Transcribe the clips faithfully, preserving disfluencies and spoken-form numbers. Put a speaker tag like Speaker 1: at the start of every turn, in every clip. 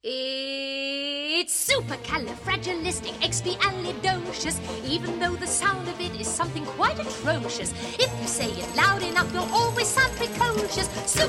Speaker 1: It's supercalifragilisticexpialidocious, even though the sound of it is something quite atrocious. If you say it loud enough, you'll always sound precocious.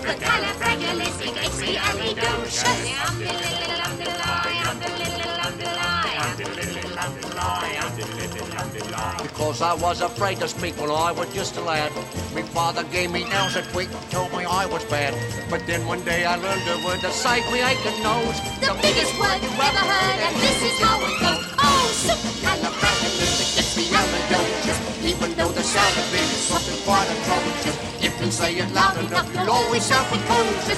Speaker 2: Because I was afraid to speak when I was just a lad. My father gave me nails a tweak and told me I was bad. But then one day I learned a word to save me aching nose.
Speaker 1: The, the biggest word you've ever heard, and this is how it goes. Oh, supercalifragilisticexpialidocious, even though the sound of it is something quite atrocious. If you say it loud enough, you'll always sound precocious.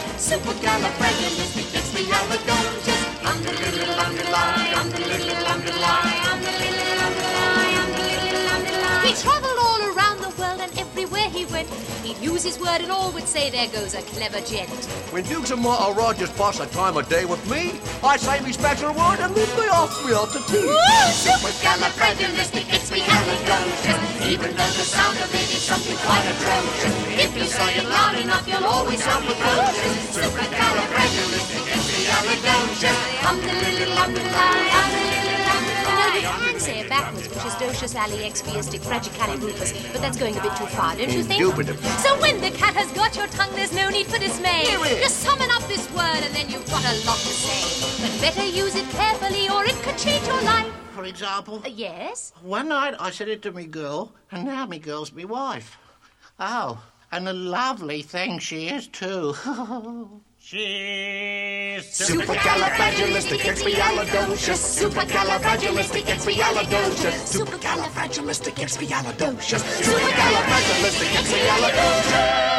Speaker 1: Supercalifragilisticexpialidocious. Underlittle, underlie, underlittle, underlie, underlittle, underlie, underlittle, underlie. He travelled all around the world, and everywhere he went, he'd use his word and all would say, there goes a clever gent.
Speaker 2: When Dukes and Martha Rogers pass a time of day with me, I say me special word and leave me off me out to tea.
Speaker 1: Supercalifragilisticexpialidocious, even though the sound of it is something quite atrocious. If you say it loud enough, you'll always sound precocious. Supercalifragilisticexpialidocious. Umdalilil, umdalai, umdalilil, umdalai. No, you can say it backwards, which is docious, ali, expiastic, fragicalirufus, but that's going a bit too far, don't you think?
Speaker 2: Indubitably.
Speaker 1: So when the cat has got your tongue, there's no need for dismay. Just summon up this word and then you've got a lot to say. But better use it carefully or it could change your life.
Speaker 3: For example?
Speaker 1: Uh, yes?
Speaker 3: One night I said it to me girl, and now me girl's me wife. Oh, and a lovely thing she is, too.
Speaker 4: She's
Speaker 2: Supercalifragilisticexpialidocious. Supercalifragilisticexpialidocious. Supercalifragilisticexpialidocious. Supercalifragilisticexpialidocious.